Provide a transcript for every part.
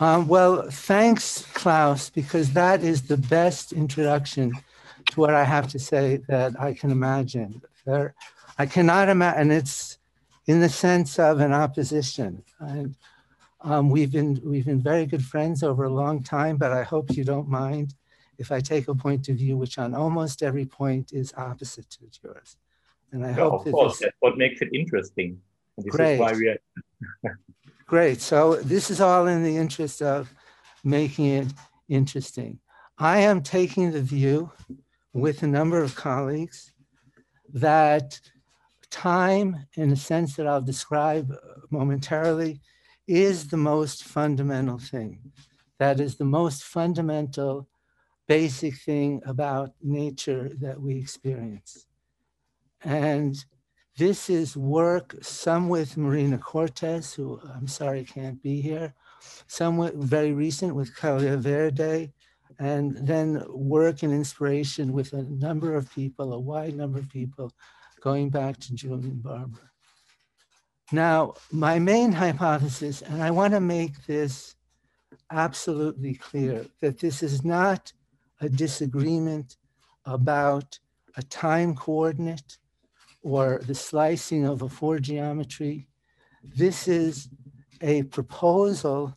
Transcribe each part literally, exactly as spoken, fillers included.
Um, well, thanks, Klaus, because that is the best introduction to what I have to say that I can imagine. There, I cannot imagine, and it's in the sense of an opposition. And um, we've been we've been very good friends over a long time, but I hope you don't mind if I take a point of view which on almost every point is opposite to yours. And I Yeah, hope of that course, this, that's what makes it interesting. And this is why great, we are. great. So this is all in the interest of making it interesting. I am taking the view with a number of colleagues that time, in a sense that I'll describe momentarily, is the most fundamental thing. That is the most fundamental, basic thing about nature that we experience. And this is work, some with Marina Cortez, who I'm sorry can't be here, some with, very recent with Calia Verde, and then work and inspiration with a number of people, a wide number of people, going back to Julian Barber. Now, my main hypothesis, and I want to make this absolutely clear, that this is not a disagreement about a time coordinate or the slicing of a four geometry. This is a proposal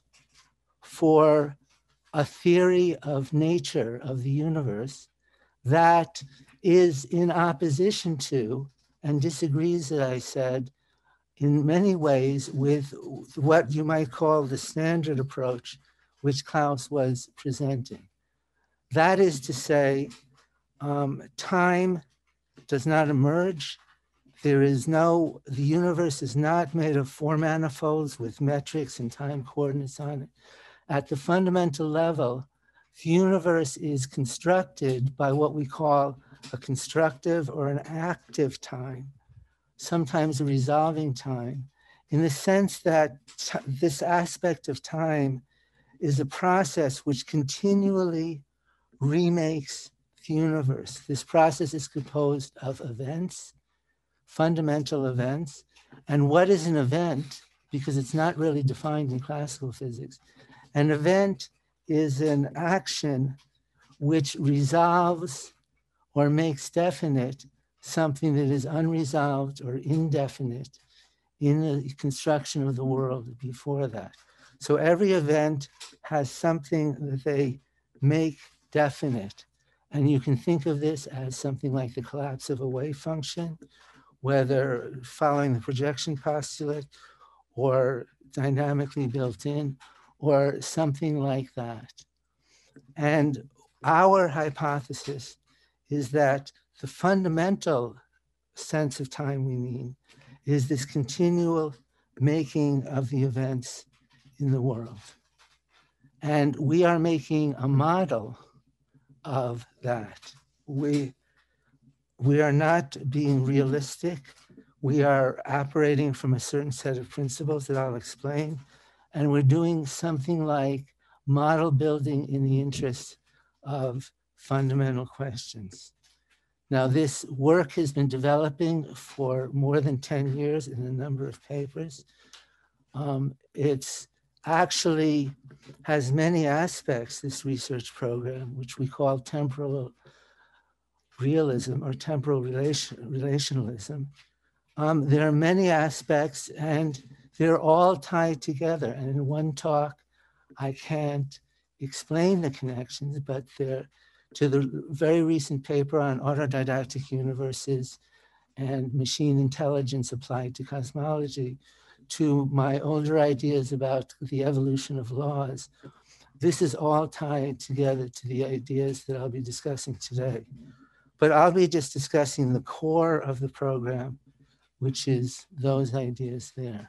for a theory of nature of the universe that is in opposition to and disagrees, as I said, in many ways with what you might call the standard approach which Klaus was presenting. That is to say, um, time does not emerge. There is no, the universe is not made of four manifolds with metrics and time coordinates on it. At the fundamental level, the universe is constructed by what we call a constructive or an active time, sometimes a resolving time, in the sense that this aspect of time is a process which continually remakes the universe. This process is composed of events, fundamental events. And what is an event? Because it's not really defined in classical physics. An event is an action which resolves or makes definite something that is unresolved or indefinite in the construction of the world before that. So every event has something that they make definite. And you can think of this as something like the collapse of a wave function, whether following the projection postulate or dynamically built in, or something like that. And our hypothesis is that the fundamental sense of time we mean is this continual making of the events in the world. And we are making a model of that. We, we are not being realistic. We are operating from a certain set of principles that I'll explain. And we're doing something like model building in the interest of fundamental questions. Now, this work has been developing for more than ten years in a number of papers. Um, it's actually has many aspects, this research program, which we call temporal realism or temporal relation, relationalism. Um, there are many aspects and they're all tied together. And in one talk, I can't explain the connections, but they're to the very recent paper on autodidactic universes and machine intelligence applied to cosmology, to my older ideas about the evolution of laws. This is all tied together to the ideas that I'll be discussing today. But I'll be just discussing the core of the program, which is those ideas there.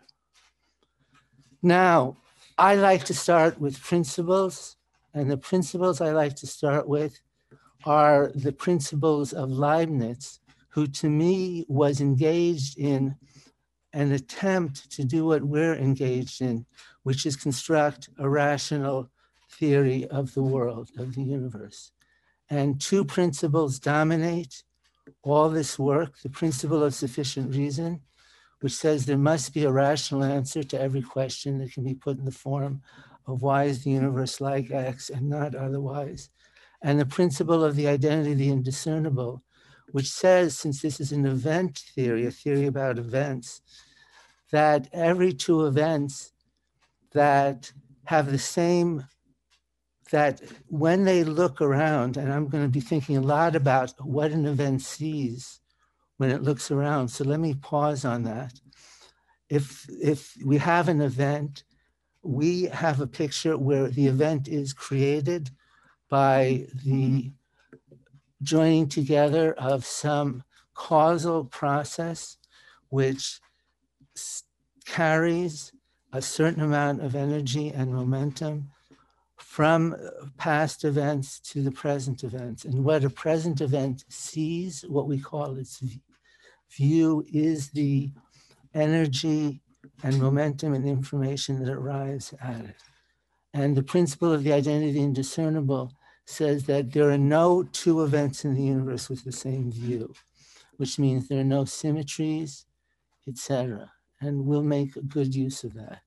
Now, I like to start with principles, and the principles I like to start with are the principles of Leibniz, who to me was engaged in an attempt to do what we're engaged in, which is construct a rational theory of the world, of the universe. And two principles dominate all this work: the principle of sufficient reason, which says there must be a rational answer to every question that can be put in the form of why is the universe like X and not otherwise. And the principle of the identity of the indiscernible, which says, since this is an event theory, a theory about events, that every two events that have the same, that when they look around, and I'm going to be thinking a lot about what an event sees when it looks around. So let me pause on that. If, if we have an event, we have a picture where the event is created by the joining together of some causal process which carries a certain amount of energy and momentum from past events to the present events. And what a present event sees, what we call its view, is the energy and momentum and information that arrives at it. And the principle of the identity indiscernible says that there are no two events in the universe with the same view, which means there are no symmetries, et cetera. And we'll make good use of that.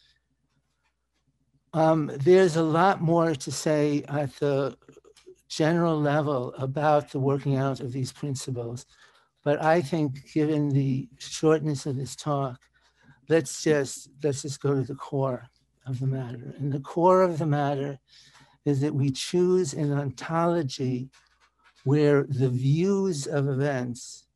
Um, there's a lot more to say at the general level about the working out of these principles, but I think given the shortness of this talk, let's just, let's just go to the core of the matter. And the core of the matter is that we choose an ontology where the views of events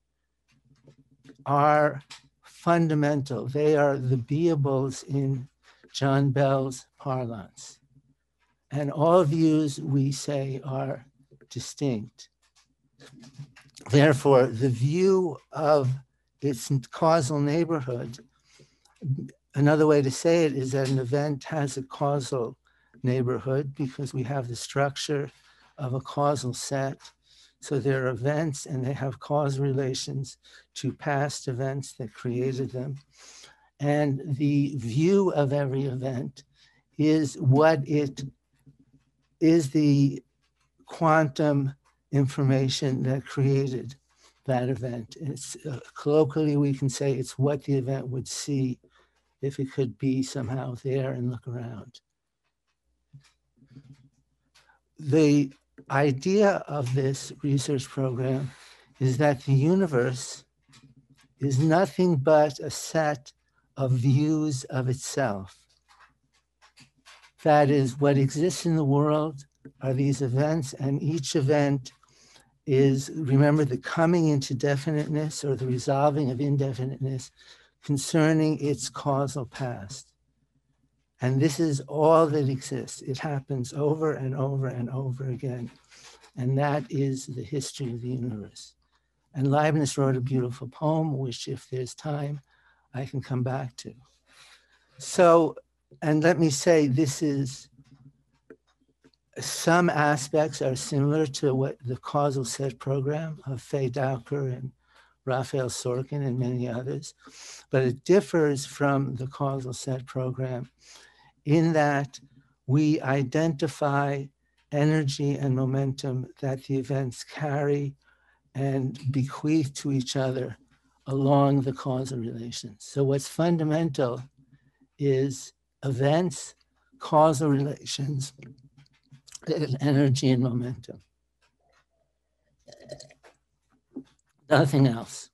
are fundamental. They are the beables in John Bell's parlance. And all views, we say, are distinct. Therefore, the view of its causal neighborhood, another way to say it is that an event has a causal neighborhood because we have the structure of a causal set. So there are events and they have causal relations to past events that created them. And the view of every event is what it is, the quantum information that created that event. It's uh, colloquially, we can say it's what the event would see if it could be somehow there and look around. The idea of this research program is that the universe is nothing but a set of views of itself. That is, what exists in the world are these events, and each event is, remember, the coming into definiteness or the resolving of indefiniteness concerning its causal past. And this is all that exists. It happens over and over and over again. And that is the history of the universe. And Leibniz wrote a beautiful poem, which if there's time, I can come back to. So, and let me say, this is, some aspects are similar to what the causal set program of Faye Dowker and Raphael Sorkin and many others, but it differs from the causal set program in that we identify energy and momentum that the events carry and bequeath to each other along the causal relations. So what's fundamental is events, causal relations, energy and momentum. Nothing else.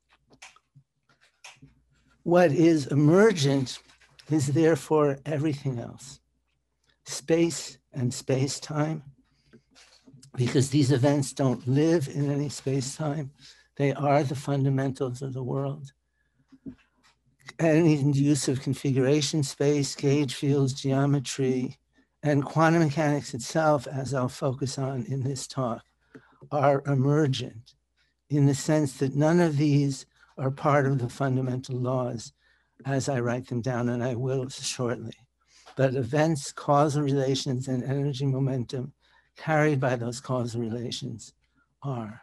What is emergent is therefore everything else. Space and space-time, because these events don't live in any space-time. They are the fundamentals of the world. Any use of configuration space, gauge fields, geometry, and quantum mechanics itself, as I'll focus on in this talk, are emergent in the sense that none of these are part of the fundamental laws as I write them down, and I will shortly. But events, causal relations, and energy momentum carried by those causal relations are.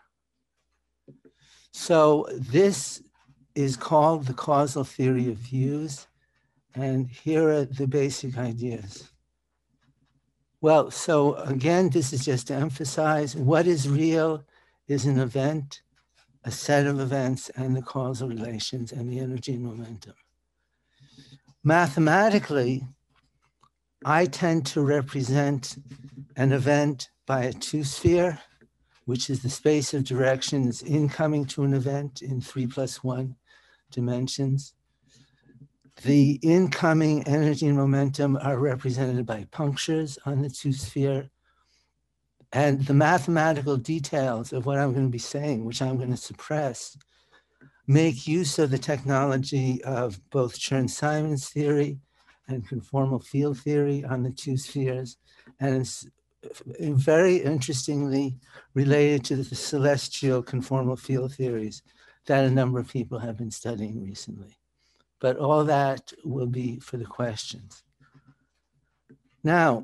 So this is called the causal theory of views, and here are the basic ideas. Well, so again, this is just to emphasize what is real is an event, a set of events, and the causal relations and the energy and momentum. Mathematically, I tend to represent an event by a two-sphere, which is the space of directions incoming to an event in three plus one dimensions. The incoming energy and momentum are represented by punctures on the two-sphere. And the mathematical details of what I'm going to be saying, which I'm going to suppress, make use of the technology of both Chern-Simons theory and conformal field theory on the two spheres. And it's very interestingly related to the celestial conformal field theories that a number of people have been studying recently. But all that will be for the questions. Now,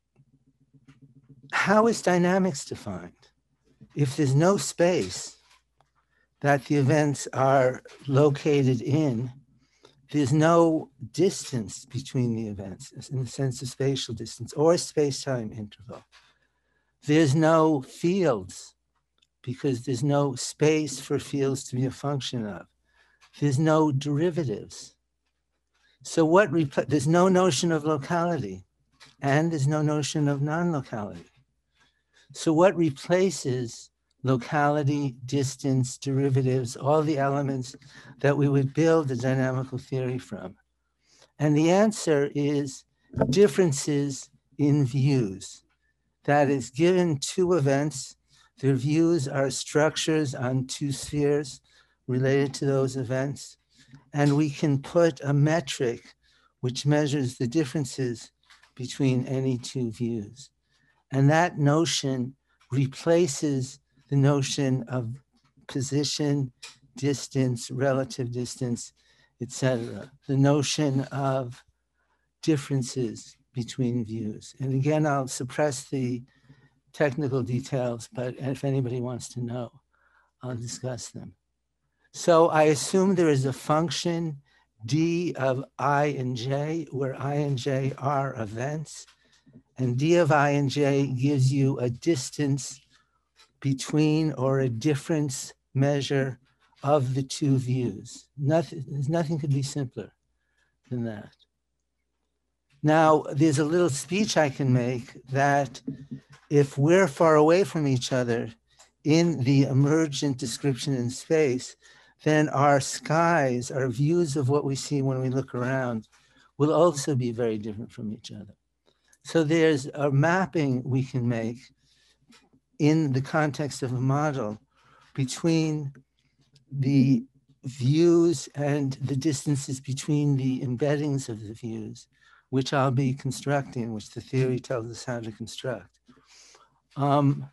how is dynamics defined? If there's no space that the events are located in, there's no distance between the events in the sense of spatial distance or space-time interval. There's no fields because there's no space for fields to be a function of. There's no derivatives. So what, there's no notion of locality and there's no notion of non-locality. So what replaces locality, distance, derivatives, all the elements that we would build a dynamical theory from? And the answer is differences in views. That is, given two events, their views are structures on two spheres related to those events. And we can put a metric which measures the differences between any two views. And that notion replaces the notion of position, distance, relative distance, et cetera. The notion of differences between views. And again, I'll suppress the technical details, but if anybody wants to know, I'll discuss them. So I assume there is a function d of I and j, where I and j are events. And d of I and j gives you a distance between or a difference measure of the two views. Nothing, nothing could be simpler than that. Now, there's a little speech I can make that if we're far away from each other in the emergent description in space, then our skies, our views of what we see when we look around, will also be very different from each other. So there's a mapping we can make in the context of a model between the views and the distances between the embeddings of the views, which I'll be constructing, which the theory tells us how to construct. Um,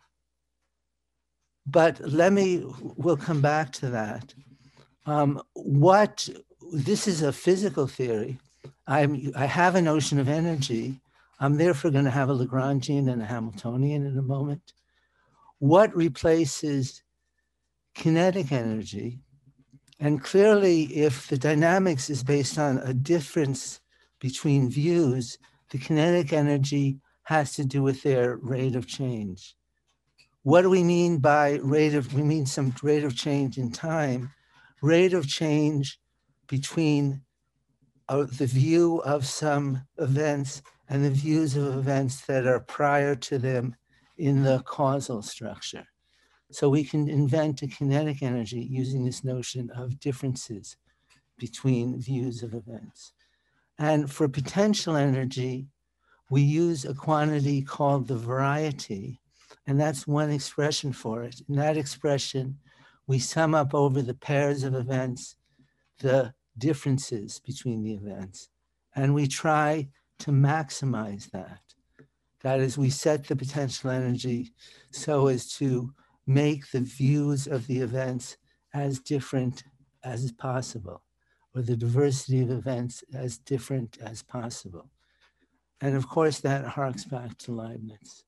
but let me, we'll come back to that. Um, what, this is a physical theory. I'm, I have a notion of energy. I'm therefore going to have a Lagrangian and a Hamiltonian in a moment. What replaces kinetic energy? And clearly, if the dynamics is based on a difference between views, the kinetic energy has to do with their rate of change. What do we mean by rate of, we mean some rate of change in time, rate of change between uh, the view of some events and the views of events that are prior to them in the causal structure. So we can invent a kinetic energy using this notion of differences between views of events. And for potential energy, we use a quantity called the variety, and that's one expression for it. In that expression, we sum up over the pairs of events the differences between the events, and we try to maximize that. That is, we set the potential energy so as to make the views of the events as different as possible, or the diversity of events as different as possible. And of course, that harks back to Leibniz.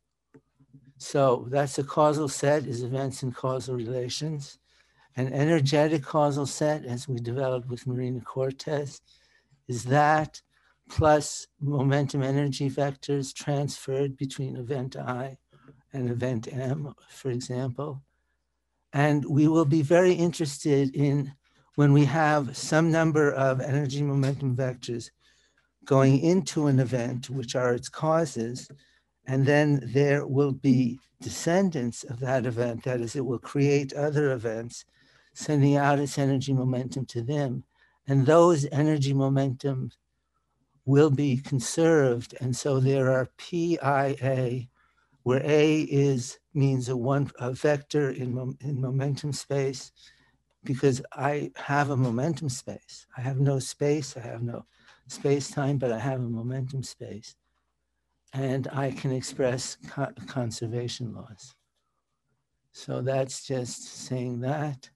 So that's a causal set, is events and causal relations. An energetic causal set, as we developed with Marina Cortez, is that plus momentum energy vectors transferred between event I and event M, for example. And we will be very interested in when we have some number of energy momentum vectors going into an event, which are its causes, and then there will be descendants of that event. That is, it will create other events, sending out its energy momentum to them. And those energy momentum will be conserved. And so there are P I A, where A is means a one a vector in, in momentum space, because I have a momentum space. I have no space, I have no space-time, but I have a momentum space. And I can express co conservation laws. So that's just saying that.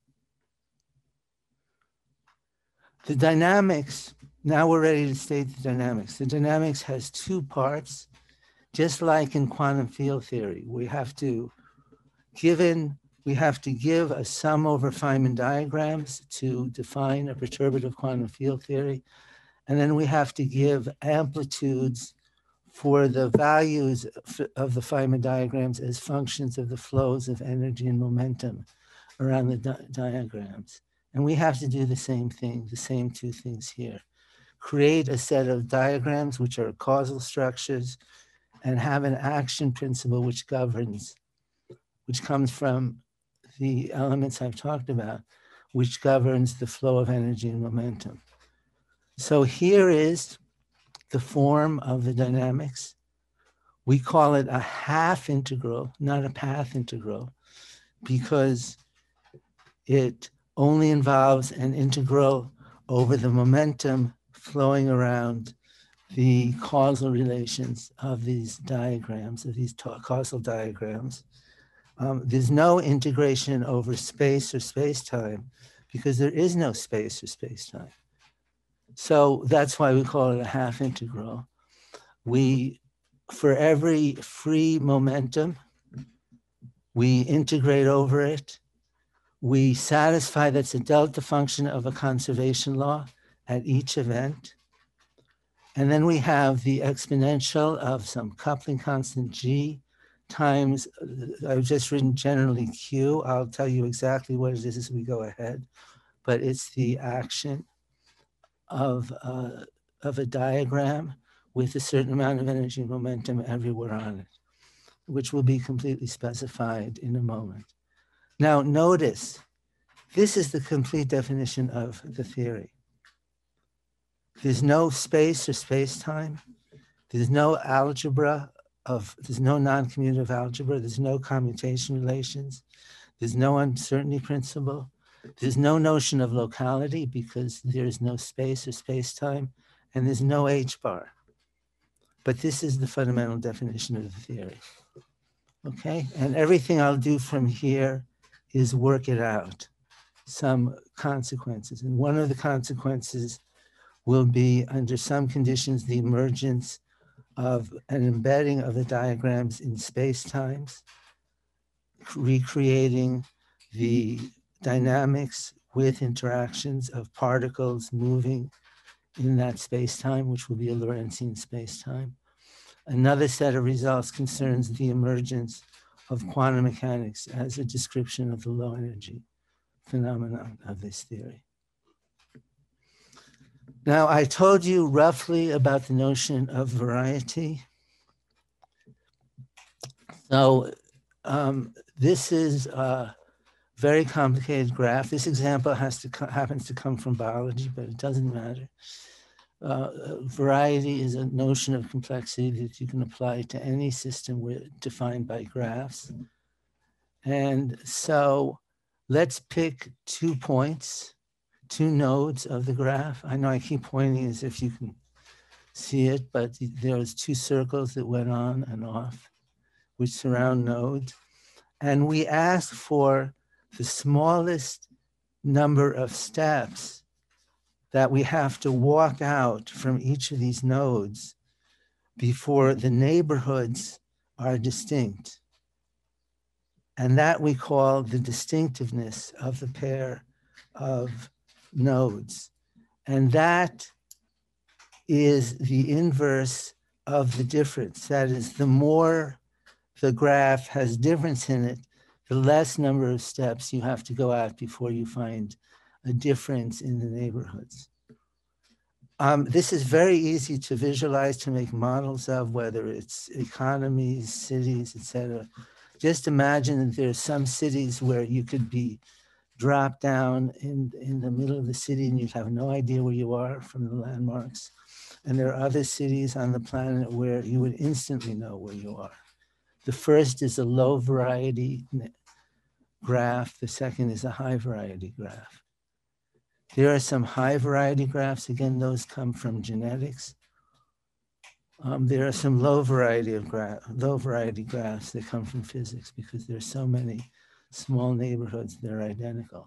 The dynamics, now we're ready to state the dynamics. The dynamics has two parts, just like in quantum field theory. We have to, given, we have to give a sum over Feynman diagrams to define a perturbative quantum field theory. And then we have to give amplitudes for the values of the Feynman diagrams as functions of the flows of energy and momentum around the di diagrams. And we have to do the same thing, the same two things here. Create a set of diagrams, which are causal structures, and have an action principle which governs, which comes from the elements I've talked about, which governs the flow of energy and momentum. So here is the form of the dynamics. We call it a half integral, not a path integral, because it only involves an integral over the momentum flowing around the causal relations of these diagrams, of these causal diagrams. Um, there's no integration over space or space-time, because there is no space or space-time. So that's why we call it a half integral. We, for every free momentum, we integrate over it. We satisfy that's a delta function of a conservation law at each event. And then we have the exponential of some coupling constant G times, I've just written generally Q. I'll tell you exactly what it is as we go ahead, but it's the action of, uh, of a diagram with a certain amount of energy and momentum everywhere on it, which will be completely specified in a moment. Now notice, this is the complete definition of the theory. There's no space or space-time. There's no algebra of, there's no non-commutative algebra. There's no commutation relations. There's no uncertainty principle. There's no notion of locality because there's no space or space-time, and there's no H-bar. But this is the fundamental definition of the theory. Okay, and everything I'll do from here is work it out, some consequences. And one of the consequences will be, under some conditions, the emergence of an embedding of the diagrams in space-times, recreating the dynamics with interactions of particles moving in that space-time, which will be a Lorentzian space-time. Another set of results concerns the emergence of quantum mechanics as a description of the low energy phenomenon of this theory. Now, I told you roughly about the notion of variety. So um, this is a very complicated graph. This example has to happens to come from biology, but it doesn't matter. Uh, variety is a notion of complexity that you can apply to any system with, defined by graphs. And so let's pick two points, two nodes of the graph. I know I keep pointing as if you can see it, but there's two circles that went on and off, which surround nodes. And we ask for the smallest number of steps that we have to walk out from each of these nodes before the neighborhoods are distinct. And that we call the distinctiveness of the pair of nodes. And that is the inverse of the difference. That is, the more the graph has difference in it, the less number of steps you have to go out before you find a difference in the neighborhoods. Um, this is very easy to visualize, to make models of, whether it's economies, cities, et cetera. Just imagine that there's some cities where you could be dropped down in, in the middle of the city and you'd have no idea where you are from the landmarks. And there are other cities on the planet where you would instantly know where you are. The first is a low variety graph. The second is a high variety graph. There are some high variety graphs. Again, those come from genetics. Um, there are some low variety of graph, low variety graphs that come from physics because there are so many small neighborhoods that are identical.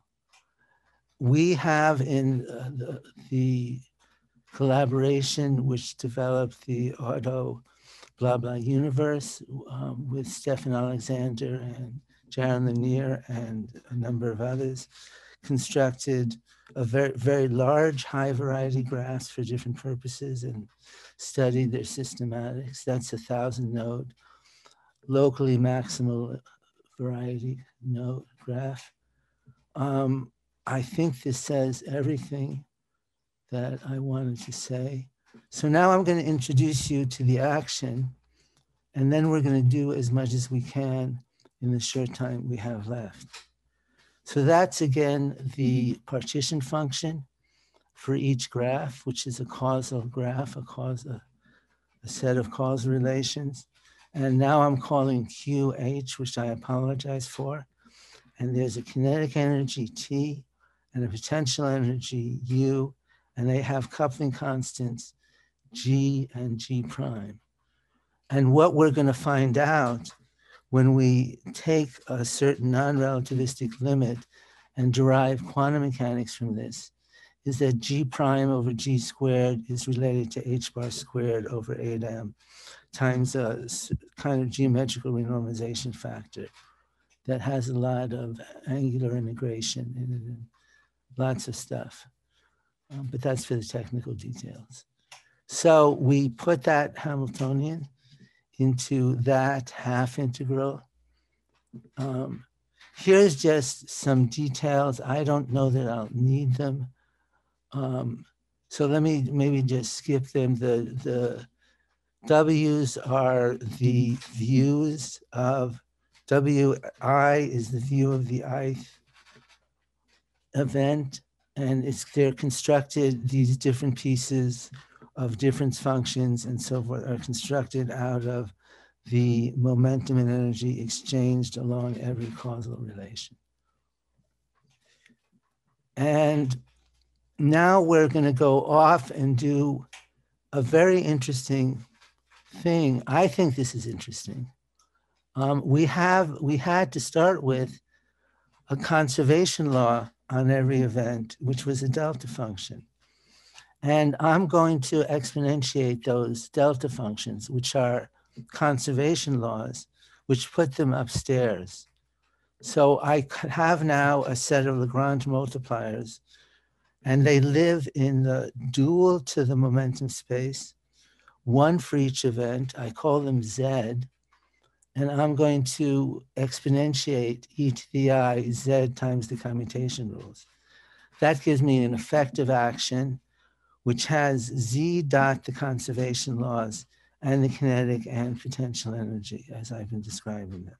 We have in uh, the, the collaboration which developed the auto blah blah universe um, with Stefan Alexander and Jaron Lanier and a number of others, constructed a very, very large high variety graphs for different purposes and studied their systematics. That's a thousand node, locally maximal variety node graph. Um, I think this says everything that I wanted to say. So now I'm going to introduce you to the action, and then we're going to do as much as we can in the short time we have left. So that's, again, the partition function for each graph, which is a causal graph, a, cause, a, a set of causal relations. And now I'm calling Q H, which I apologize for. And there's a kinetic energy T and a potential energy U, and they have coupling constants G and G prime. And what we're going to find out when we take a certain non-relativistic limit and derive quantum mechanics from this is that G prime over G squared is related to H bar squared over eight M times a kind of geometrical renormalization factor that has a lot of angular integration in it and lots of stuff. Um, but that's for the technical details. So we put that Hamiltonian into that half integral. Um, here's just some details. I don't know that I'll need them. Um, so let me maybe just skip them. The, the W's are the views of, W I is the view of the ith event, and it's they're constructed, these different pieces of difference functions and so forth are constructed out of the momentum and energy exchanged along every causal relation. And now we're going to go off and do a very interesting thing. I think this is interesting. Um, we have, we had to start with a conservation law on every event, which was a delta function. And I'm going to exponentiate those delta functions, which are conservation laws, which put them upstairs. So I have now a set of Lagrange multipliers, and they live in the dual to the momentum space, one for each event. I call them Z, and I'm going to exponentiate e to the I Z times the commutation rules. That gives me an effective action, which has Z dot the conservation laws and the kinetic and potential energy as I've been describing them.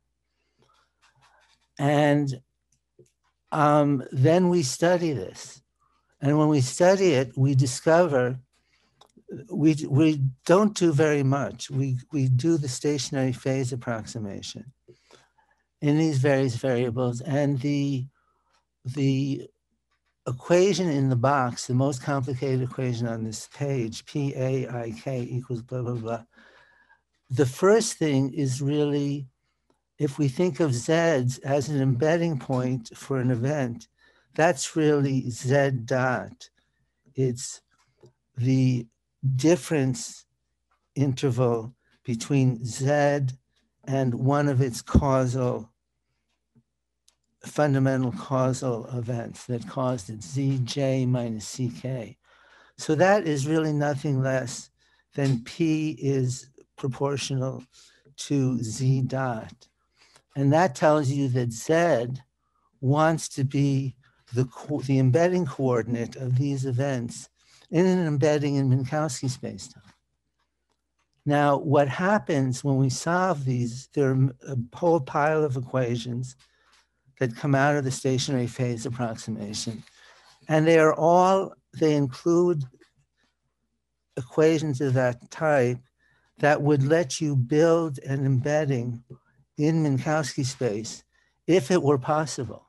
And um, then we study this. And when we study it, we discover we, we don't do very much. We, we do the stationary phase approximation in these various variables. And the, the equation in the box, the most complicated equation on this page, P A I K equals blah, blah, blah. The first thing is really, if we think of Z's as an embedding point for an event, that's really Z dot. It's the difference interval between Z and one of its causal, fundamental causal events that caused it, Z J minus C K. So that is really nothing less than P is proportional to Z dot. And that tells you that Z wants to be the, the embedding coordinate of these events in an embedding in Minkowski spacetime. Now, what happens when we solve these, there are a whole pile of equations that come out of the stationary phase approximation. And they are all, they include equations of that type that would let you build an embedding in Minkowski space if it were possible.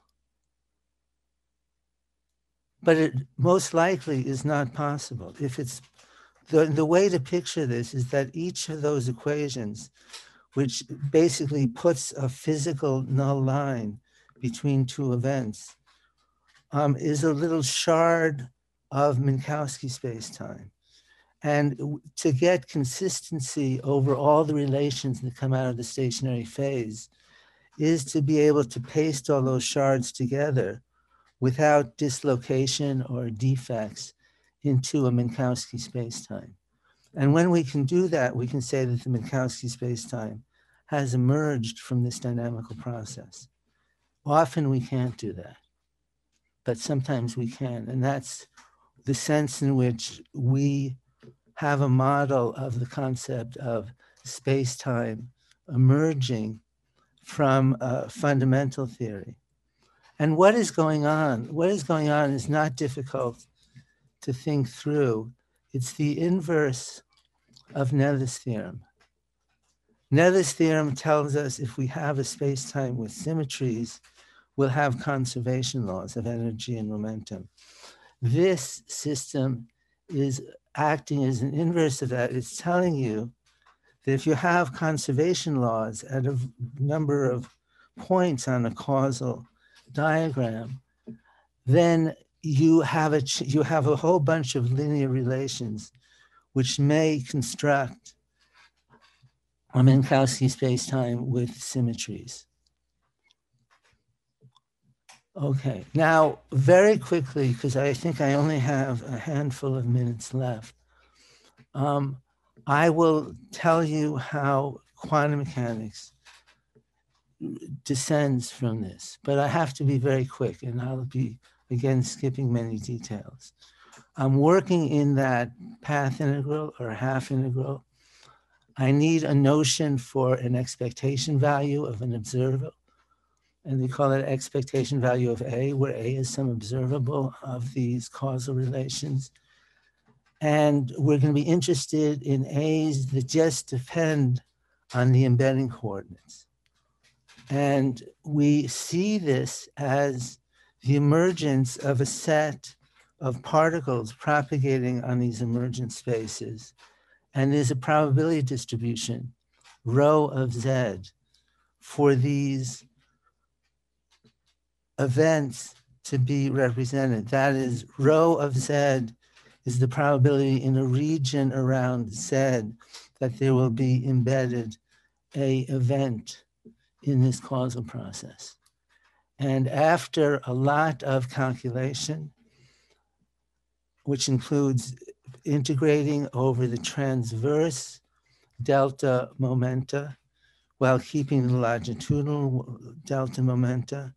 But it most likely is not possible. If it's the, the way to picture this is that each of those equations, which basically puts a physical null line between two events, um, is a little shard of Minkowski spacetime. And to get consistency over all the relations that come out of the stationary phase is to be able to paste all those shards together without dislocation or defects into a Minkowski spacetime. And when we can do that, we can say that the Minkowski spacetime has emerged from this dynamical process. Often we can't do that, but sometimes we can. And that's the sense in which we have a model of the concept of space-time emerging from a fundamental theory. And what is going on? What is going on is not difficult to think through. It's the inverse of Nether's theorem. Nether's theorem tells us if we have a space-time with symmetries, we'll have conservation laws of energy and momentum. This system is acting as an inverse of that. It's telling you that if you have conservation laws at a number of points on a causal diagram, then you have a, you have a whole bunch of linear relations which may construct a Minkowski spacetime with symmetries. Okay, now very quickly, because I think I only have a handful of minutes left, um, I will tell you how quantum mechanics descends from this, but I have to be very quick and I'll be, again, skipping many details. I'm working in that path integral or half integral. I need a notion for an expectation value of an observer, and we call it expectation value of A, where A is some observable of these causal relations. And we're going to be interested in A's that just depend on the embedding coordinates. And we see this as the emergence of a set of particles propagating on these emergent spaces. And there's a probability distribution, rho of Z, for these events to be represented. That is, rho of Z is the probability in a region around Z that there will be embedded a event in this causal process. And after a lot of calculation, which includes integrating over the transverse delta momenta while keeping the longitudinal delta momenta,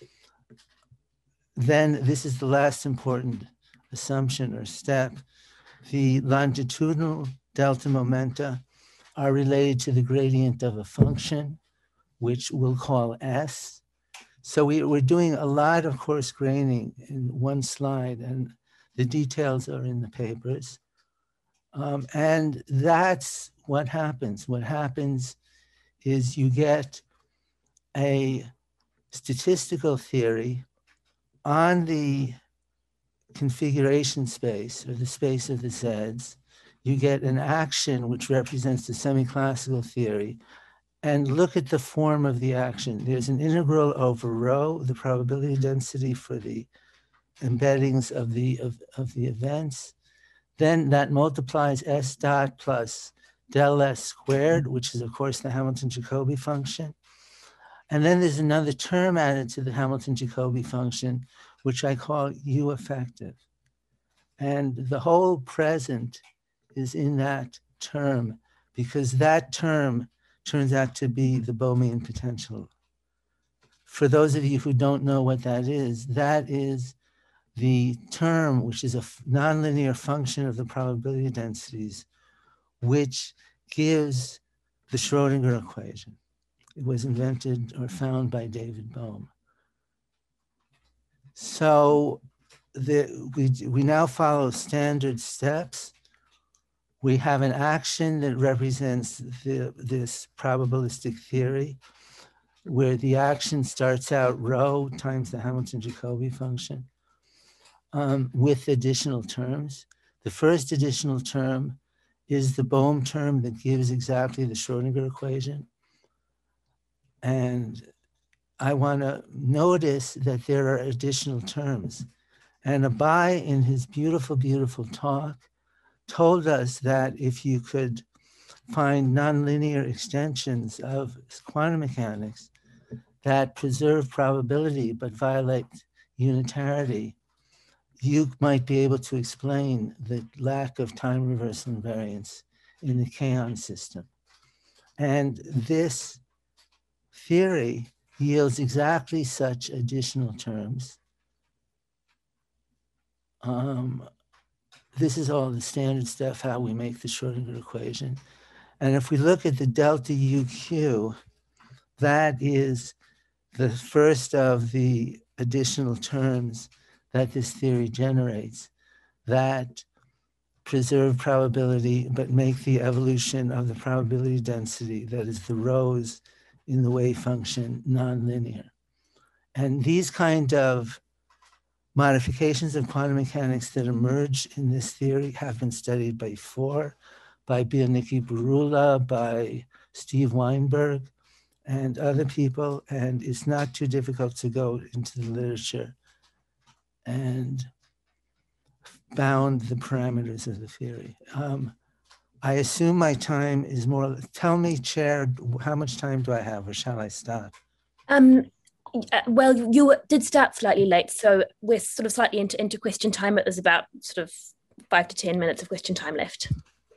then this is the last important assumption or step. The longitudinal delta momenta are related to the gradient of a function, which we'll call S. So we, we're doing a lot of coarse graining in one slide, and the details are in the papers. Um, and that's what happens. What happens is you get a statistical theory on the configuration space, or the space of the Zs. You get an action which represents the semi-classical theory. And look at the form of the action. There's an integral over rho, the probability density for the embeddings of the, of, of the events. Then that multiplies S dot plus del S squared, which is, of course, the Hamilton-Jacobi function. And then there's another term added to the Hamilton-Jacobi function, which I call U effective. And the whole present is in that term, because that term turns out to be the Bohmian potential. For those of you who don't know what that is, that is the term, which is a nonlinear function of the probability densities, which gives the Schrodinger equation. It was invented or found by David Bohm. So the, we, we now follow standard steps. We have an action that represents the, this probabilistic theory, where the action starts out rho times the Hamilton-Jacobi function um, with additional terms. The first additional term is the Bohm term that gives exactly the Schrodinger equation. And I want to notice that there are additional terms. And Abai, in his beautiful, beautiful talk, told us that if you could find nonlinear extensions of quantum mechanics that preserve probability but violate unitarity, you might be able to explain the lack of time reversal invariance in the kaon system. And this theory yields exactly such additional terms. Um, this is all the standard stuff, how we make the Schrodinger equation. And if we look at the delta U Q, that is the first of the additional terms that this theory generates that preserve probability, but make the evolution of the probability density, that is the rhos in the wave function, nonlinear. And these kind of modifications of quantum mechanics that emerge in this theory have been studied before by Bierniki Burula, by Steve Weinberg, and other people, and it's not too difficult to go into the literature and bound the parameters of the theory. Um, I assume my time is more, tell me, Chair, how much time do I have, or shall I stop? Um, well, you did start slightly late, so we're sort of slightly into, into question time. There's about sort of five to ten minutes of question time left.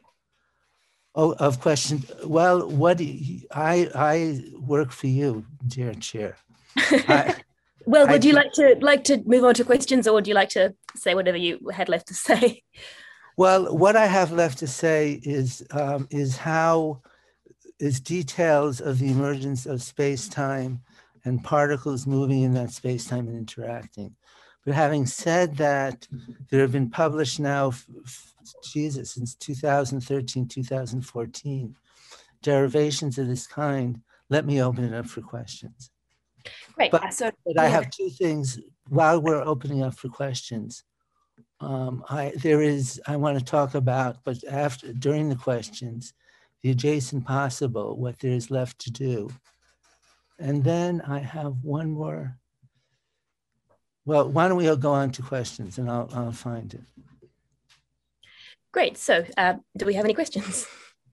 Oh, of question. Well, what do you, I I work for you, dear Chair. I, well, would I, you like to like to move on to questions, or would you like to say whatever you had left to say? Well, what I have left to say is um, is how is details of the emergence of space-time and particles moving in that space-time and interacting. But having said that, there have been published now, Jesus, since two thousand thirteen, two thousand fourteen, derivations of this kind. Let me open it up for questions. Great. But, so, but yeah. I have two things while we're opening up for questions. Um, I, there is, I want to talk about, but after, during the questions, the adjacent possible, what there is left to do. And then I have one more. Well, why don't we all go on to questions and I'll, I'll find it. Great. So uh, do we have any questions?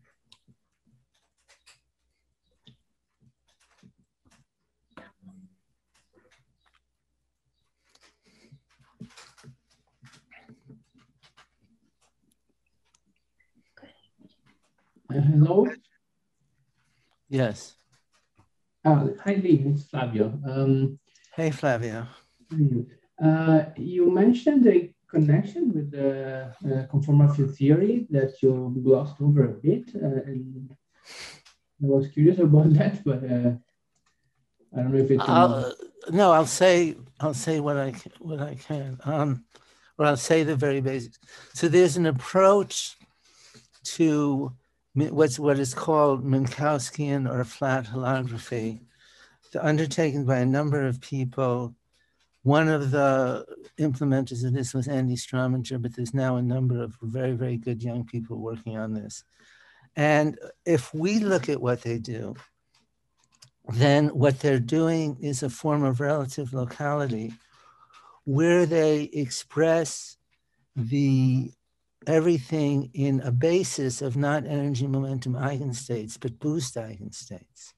Uh, hello. Yes. Uh, hi, Lee. It's Flavio. Um, hey, Flavio. Uh, you mentioned the connection with the uh, conformal field theory that you glossed over a bit, uh, and I was curious about that, but uh, I don't know if it's. I'll, no, I'll say I'll say what I what I can, um, or I'll say the very basics. So there's an approach to what's what is called Minkowskian or flat holography, undertaken by a number of people. One of the implementers of this was Andy Strominger, but there's now a number of very, very good young people working on this. And if we look at what they do, then what they're doing is a form of relative locality where they express the everything in a basis of not energy momentum eigenstates, but boost eigenstates.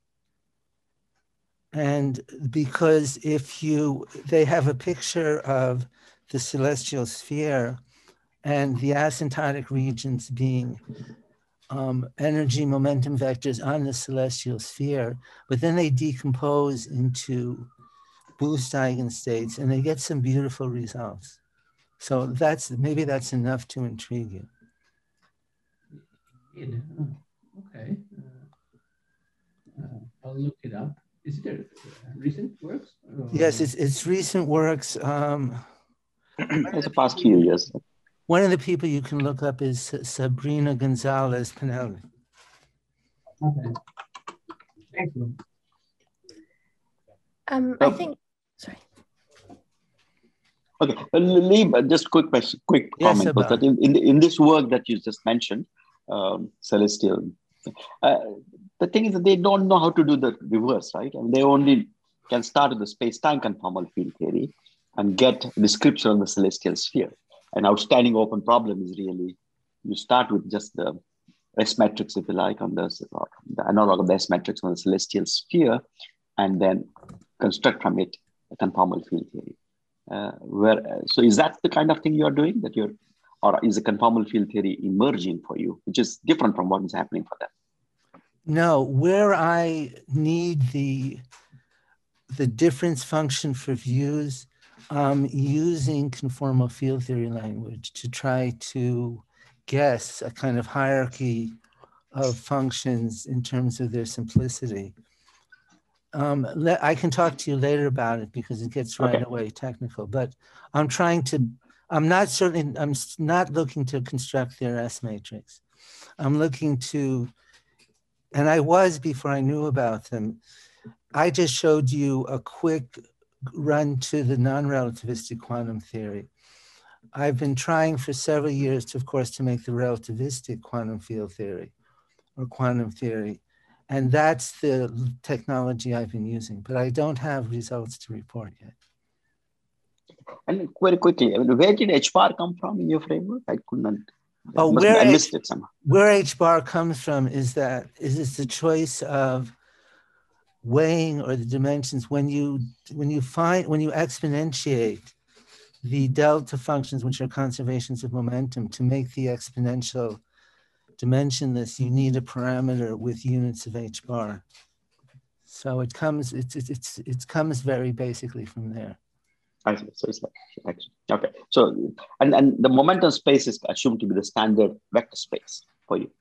And because if you, they have a picture of the celestial sphere and the asymptotic regions being um, energy momentum vectors on the celestial sphere, but then they decompose into boost eigenstates and they get some beautiful results. So that's maybe that's enough to intrigue you. Indeed. Oh, okay. Uh, uh, I'll look it up. Is it a, uh, recent works? Or... Yes, it's it's recent works. Um, It's the past few years. one of the people you can look up is Sabrina Gonzalez Pinelli. Okay. Thank you. Um, Oh. I think, sorry. Okay, well, Lee, uh, just quick question, quick Yes, comment was Abba. that in, in, in this work that you just mentioned, um, celestial, uh, the thing is that they don't know how to do the reverse, right? And they only can start with the space-time conformal field theory and get a description of the celestial sphere. An outstanding open problem is really, you start with just the S matrix, if you like, on the, the analog of the S matrix on the celestial sphere, and then construct from it a conformal field theory. Uh, where, uh, so is that the kind of thing you're doing, that you're, or is a conformal field theory emerging for you, which is different from what is happening for them? No, where I need the the difference function for views, I'm using conformal field theory language to try to guess a kind of hierarchy of functions in terms of their simplicity. Um, le- I can talk to you later about it because it gets right Okay. away technical, but I'm trying to, I'm not certainly, I'm s- not looking to construct their S matrix. I'm looking to, and I was before I knew about them. I just showed you a quick run to the non-relativistic quantum theory. I've been trying for several years to, of course, to make the relativistic quantum field theory or quantum theory. And that's the technology I've been using, but I don't have results to report yet. And very quickly, I mean, where did H bar come from in your framework? I couldn't, Oh, must, where I H- missed it somehow. Where H bar comes from is that is it's the choice of weighing or the dimensions when you when you find when you exponentiate the delta functions, which are conservations of momentum, to make the exponential dimensionless, you need a parameter with units of H bar. So it comes it's it's it's it comes very basically from there. I see. So it's like, actually, okay. So, and, and the momentum space is assumed to be the standard vector space for you.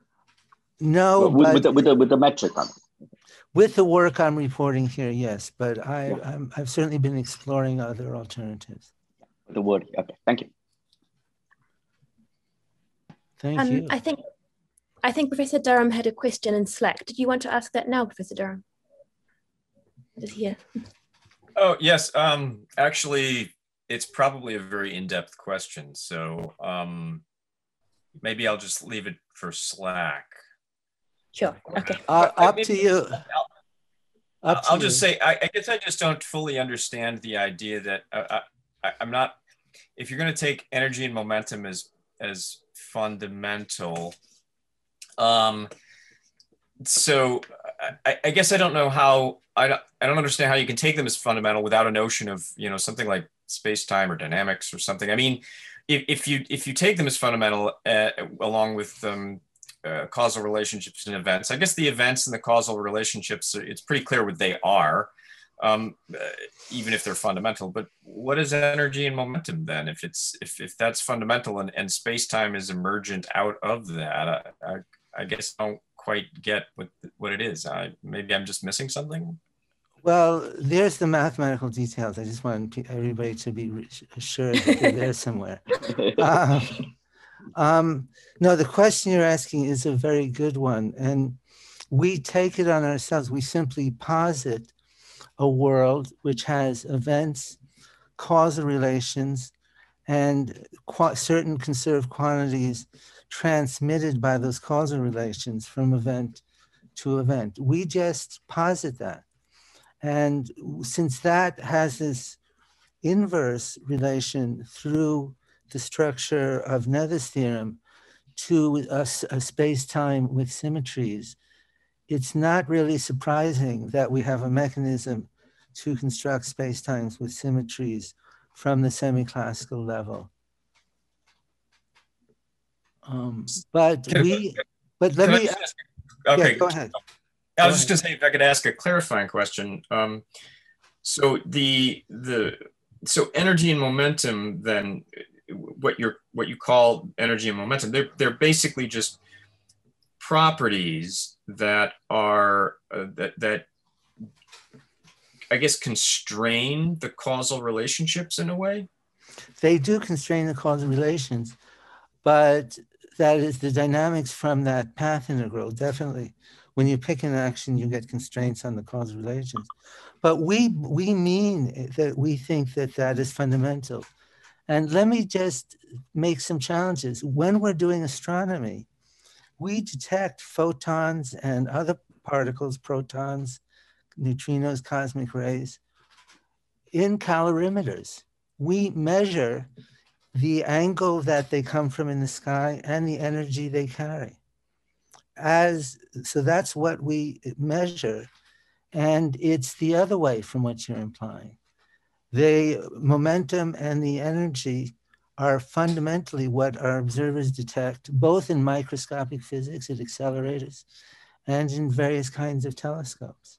No, with, but with, the, with, the, with the metric on it. with the work I'm reporting here, yes, but I, Yeah. I'm, I've certainly been exploring other alternatives. The word, okay, thank you. Thank Um, you. I think, I think Professor Durham had a question in Slack. Did you want to ask that now, Professor Durham? It is here. Oh, yes. Um, actually, it's probably a very in-depth question. So um, maybe I'll just leave it for Slack. Sure, okay. Uh, I- up maybe- to you. I'll, Up to I'll just you. say, I, I guess I just don't fully understand the idea that uh, I, I'm not, if you're going to take energy and momentum as, as fundamental, um, so I, I guess I don't know how, I don't, I don't understand how you can take them as fundamental without a notion of, you know, something like space-time or dynamics or something. I mean, if, if you if you take them as fundamental uh, along with um, uh, causal relationships and events, I guess the events and the causal relationships, it's pretty clear what they are, um, uh, even if they're fundamental. But what is energy and momentum then? If it's if, if that's fundamental and, and space-time is emergent out of that, I, I, I guess I don't quite get what what it is. I, maybe I'm just missing something. Well, there's the mathematical details. I just want pe- everybody to be re- assured that they're there somewhere. Um, um, no, the question you're asking is a very good one. And we take it on ourselves. We simply posit a world which has events, causal relations, and qu- certain conserved quantities transmitted by those causal relations from event to event. We just posit that. And since that has this inverse relation through the structure of Nether's theorem to a, a space-time with symmetries, it's not really surprising that we have a mechanism to construct space-times with symmetries from the semi-classical level. Um, but Can- we, but let Can I me, just ask- okay, yeah, go ahead. I Go was just going to say, if I could ask a clarifying question. Um, so the the so energy and momentum then what you're what you call energy and momentum. They're they're basically just properties that are uh, that that I guess constrain the causal relationships in a way. They do constrain the causal relations, but that is the dynamics from that path integral. Definitely, when you pick an action, you get constraints on the causal relations. But we we mean that we think that that is fundamental. And let me just make some challenges. When we're doing astronomy, we detect photons and other particles, protons, neutrinos, cosmic rays, in calorimeters. We measure the angle that they come from in the sky and the energy they carry. As, so that's what we measure. And it's the other way from what you're implying. The momentum and the energy are fundamentally what our observers detect, both in microscopic physics at accelerators and in various kinds of telescopes.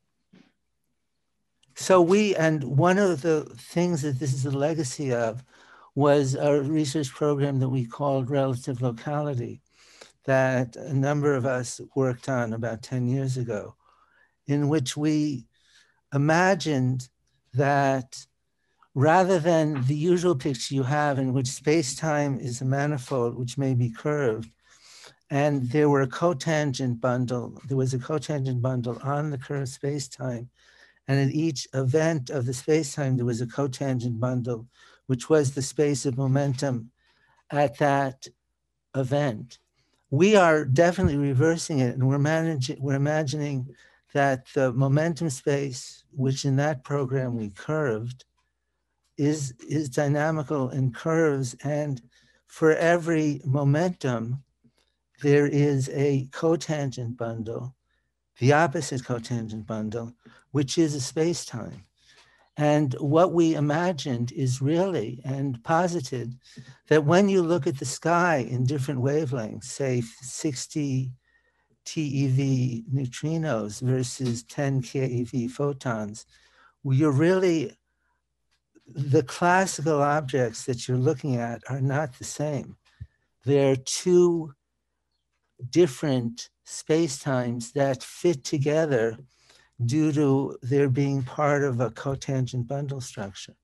So we, and one of the things that this is a legacy of was a research program that we called Relative Locality, that a number of us worked on about ten years ago, in which we imagined that rather than the usual picture you have in which space-time is a manifold which may be curved, and there were a cotangent bundle, there was a cotangent bundle on the curved space-time, and at each event of the space-time there was a cotangent bundle, which was the space of momentum at that event. We are definitely reversing it, and we're managing, we're imagining that the momentum space, which in that program we curved, is, is dynamical and curves, and for every momentum, there is a cotangent bundle, the opposite cotangent bundle, which is a space-time. And what we imagined is really, and posited, that when you look at the sky in different wavelengths, say sixty TeV neutrinos versus ten keV photons, you're really, the classical objects that you're looking at are not the same. They're two different spacetimes that fit together due to their being part of a cotangent bundle structure.